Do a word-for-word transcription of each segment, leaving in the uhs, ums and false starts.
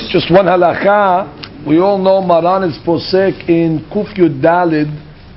Just one halakha. We all know Maran is posek in Kuf Yud Dalid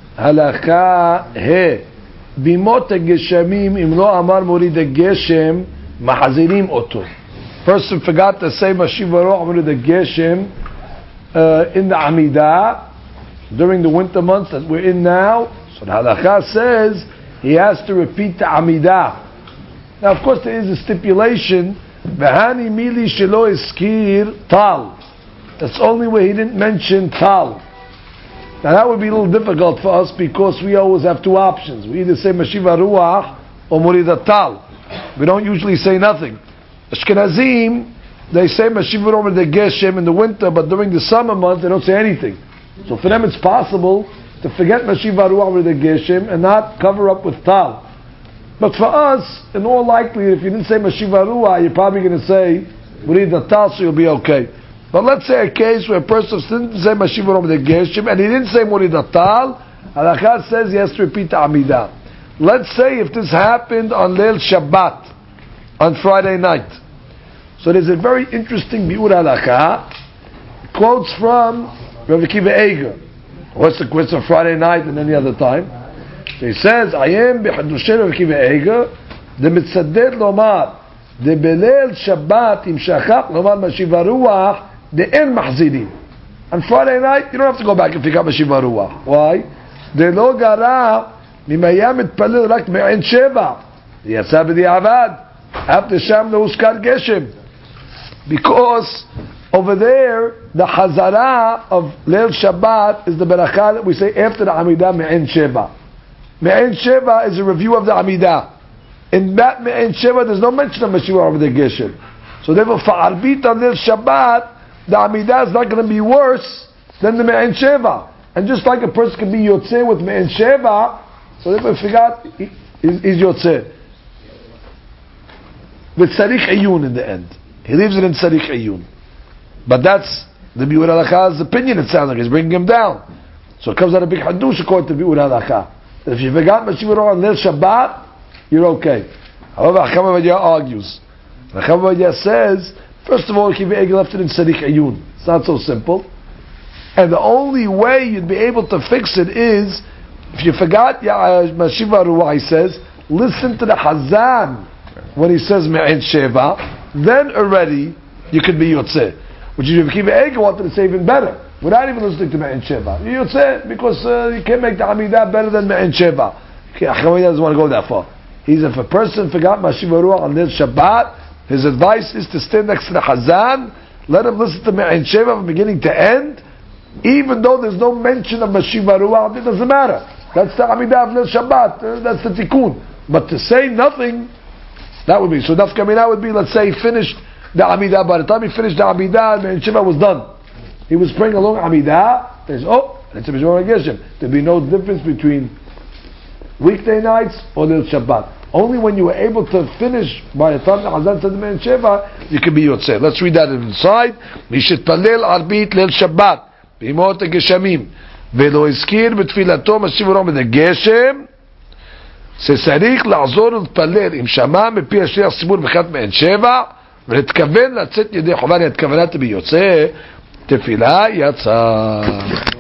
halakha he bimot geshamim im lo amar morid geshem mahazirim oto. Person forgot to say Mashiva Roch morid geshem uh, in the Amidah during the winter months that we're in now. So the halakha says he has to repeat the Amidah. Now, of course, there is a stipulation. V'hani mili shelo iskir tal. That's the only way he didn't mention tal. Now that would be a little difficult for us because we always have two options. We either say Mashiva Ruach or Murida Tal. We don't usually say nothing. Ashkenazim, they say Mashiva Ruach Murida Geshem in the winter, but during the summer months they don't say anything. So for them it's possible to forget Mashiva Ruach Murida Geshem and not cover up with Tal. But for us, in all likelihood, if you didn't say Mashiva Ruach, you're probably going to say Murida Tal, so you'll be okay. But let's say a case where a person didn't say Mashiva Ruach Geshem and he didn't say Murida Tal, halakha says he has to repeat the Amidah. Let's say if this happened on Leil Shabbat, on Friday night. So there's a very interesting biur halakha, quotes from Rav Akiva Eiger. What's the quotes on Friday night and any other time? So he says, I am b'chadushay Rav Akiva Eiger, the mitzaded lomar, the beleil Shabbat im shachach lomar Mashiva Ruach, the en mahzidim. On Friday night, you don't have to go back and pick up Mashiva Ruach. Why? The lo gara mimayam mitpalel rak me'en sheva. Yatsa b'di'avad. After Sham no uskar geshem. Because over there, the hazara of Leil Shabbat is the beracha that we say after the Amidah me'en sheva. Me'en sheva is a review of the Amidah. In that me'en sheva, there's no mention of Mashiva over the geshem. So therefore, for arbit on Leil Shabbat, the Amidah is not going to be worse than the Me'en Sheva. And just like a person can be Yotzeh with Me'en Sheva, so if I forgot, he's, he's Yotzeh. With Sarich Ayun in the end. He leaves it in Sarich Ayun. But that's the Biur Halakha's opinion, it sounds like. He's bringing him down. So it comes out a big Hadush according to Biur Halakha. That if you forgot Mashiva Ruach on Leil Shabbat, you're okay. However, Chacham Ovadia argues. Chacham Ovadia says, first of all, Akiva Eiger left it in Sarich Ayun. It's not so simple. And the only way you'd be able to fix it is, if you forgot Mashiva Ruach, he says, listen to the Hazan when he says Me'en Sheva, then already you could be Yotzeh. Which is, if Akiva Eiger wanted to say even better, without even listening to Me'en Sheva. You're Yotzeh, because uh, you can't make the Amidah better than Me'en Sheva. Acham doesn't want to go that far. He says, if a person forgot Mashiva Ruach on Leil Shabbat, his advice is to stand next to the Hazan, let him listen to Me'en Sheva from beginning to end, even though there's no mention of Mashiva Ruach, it doesn't matter. That's the Amidah of Leil Shabbat, uh, that's the Tikkun. But to say nothing, that would be, so Nafka Mina would be, let's say he finished the Amidah, by the time he finished the Amidah, Me'en Sheva was done. He was praying along Amidah, there's, oh, it's a Mishmar Geshem. There'd be no difference between weekday nights or Leil Shabbat. Only when you were able to finish by the time the Hazan said the Me'en Sheva, you can be Yotzeh. Let's read that inside. Mishetpalel arbit Leil Shabbat b'imot geshamim ve'lo izkir b'tfilato Mashiva Ruach Murida Geshem שצריך לעזור ולהתפלל אם שמע מפי השליח ציבור ברכת Me'en Sheva ולהתכוון לצאת ידי חובה להתכוונת ביוצא תפילה יצא.